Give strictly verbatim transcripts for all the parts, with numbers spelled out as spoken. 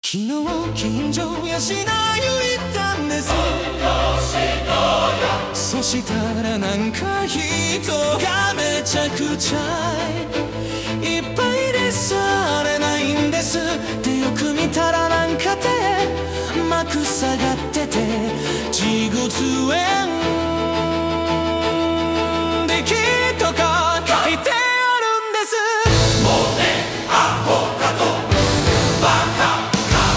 昨日近所やしない言ったんです。そしたらなんか人がめちゃくちゃいっぱいでされないんです。でよく見たらなんか手まく下がってて自物演劇とか書いてあるんです。もうねアホかとバカ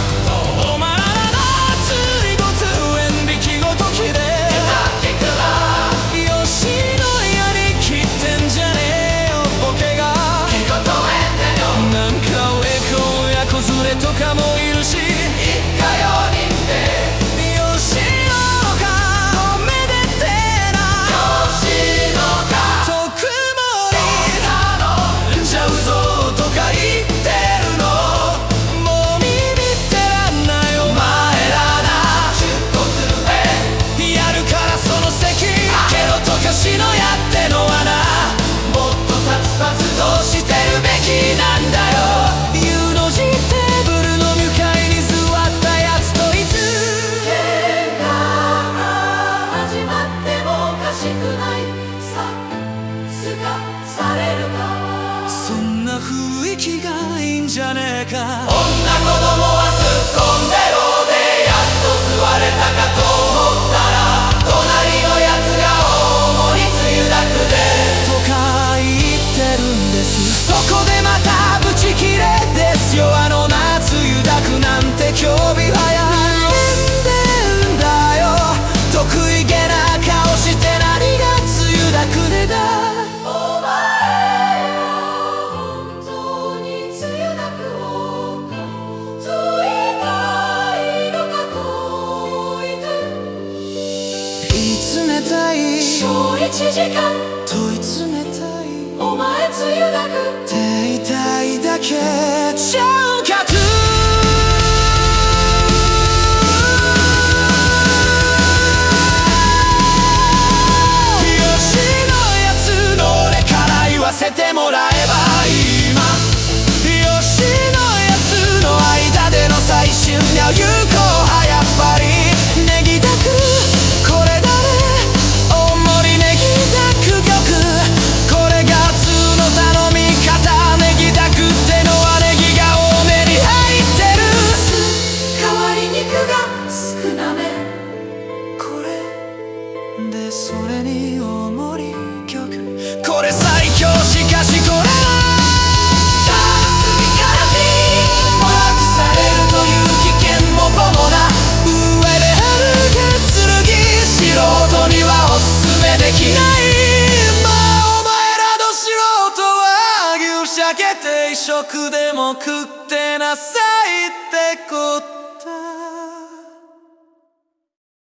とかもいるし、一家よにんでよしのかおめでてえなよしのか特盛りじゃうぞとか言ってるのもう耳ってらんないお前らな出骨へやるからその席ケロとかしのやっての穴もっと殺伐としてるべきなんだよ。そんな雰囲気がいいんじゃねえか。女子供はすっこんでろでやっと座れたかと思ったら隣のやつが大盛りつゆだくでとか言ってるんです。そこでまたブチ切れですよ。あの夏ゆだくなんて興味はやんでんだよ。得意げな顔して何がつゆだくでだ。冷たい小一時間問い詰めたいお前つゆだくって言いたいだけちゃうかとよしのやつの俺から言わせてもらえば今よしのやつの間での最終の有効派やっぱりネギだくでそれに大盛り曲これ最強しかしこれは次から次もなくされるという危険も伴う上であるが剣素人にはおすすめできないまあお前らの素人は牛鮭定食でも食ってなさいってこと